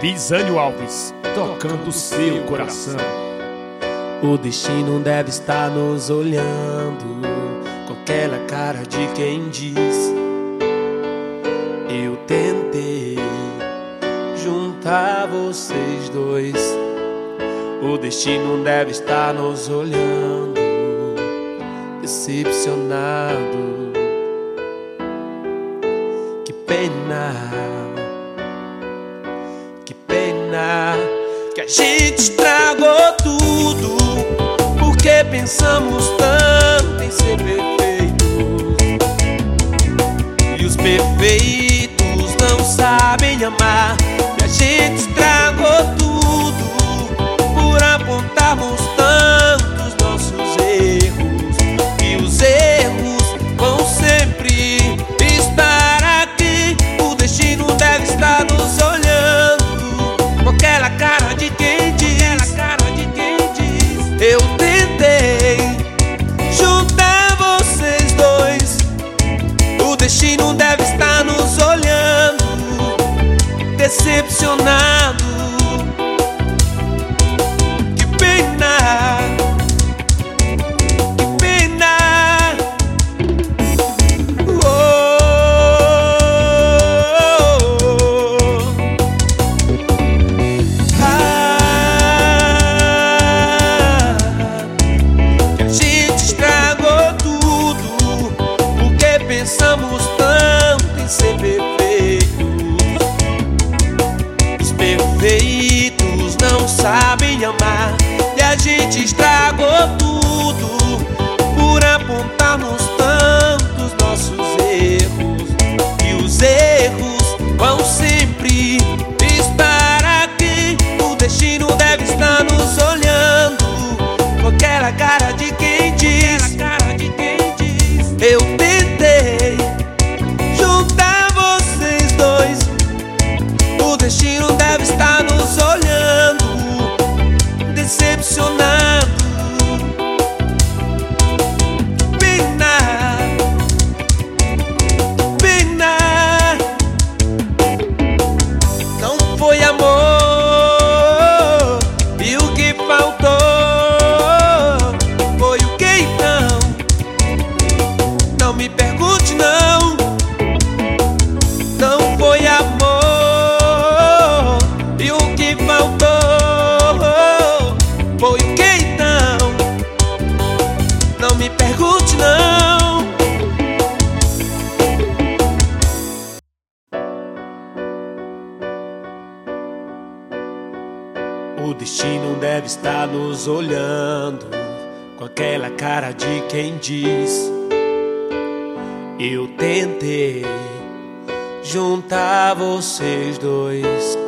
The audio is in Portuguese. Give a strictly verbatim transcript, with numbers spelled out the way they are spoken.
Bisânio Alves, tocando seu coração. O destino deve estar nos olhando com aquela cara de quem diz: eu tentei juntar vocês dois. O destino deve estar nos olhando, decepcionado. Que pena, que pena que a gente estragou tudo, porque pensamos tanto em ser perfeitos. E os perfeitos não sabem amar. E a gente estragou tudo por apontarmos tantos nossos erros. E os erros vão sempre estar aqui. O destino deve estar nos olhando com aquela cara de quem diz, cara de quem diz: eu tentei juntar vocês dois. O destino deve estar nos olhando, decepcionado. Que pena, que pena. Oh, oh, oh. Ah, que a gente estragou tudo, porque pensamos tanto em ser perfeitos. Os perfeitos não sabem amar. E a gente estragou tudo por apontarmos tantos nossos erros. E os erros vão sempre estar aqui. O destino deve estar nos olhando com aquela cara de quem diz, cara de quem diz: eu tentei juntar vocês dois. O destino deve estar nos olhando, decepcionado. Pena, pena. Não foi amor, e o que faltou foi o que então? Não me pergunte não. Não foi amor, e o que faltou foi o que então? Não me pergunte não. O destino deve estar nos olhando com aquela cara de quem diz: eu tentei juntar vocês dois.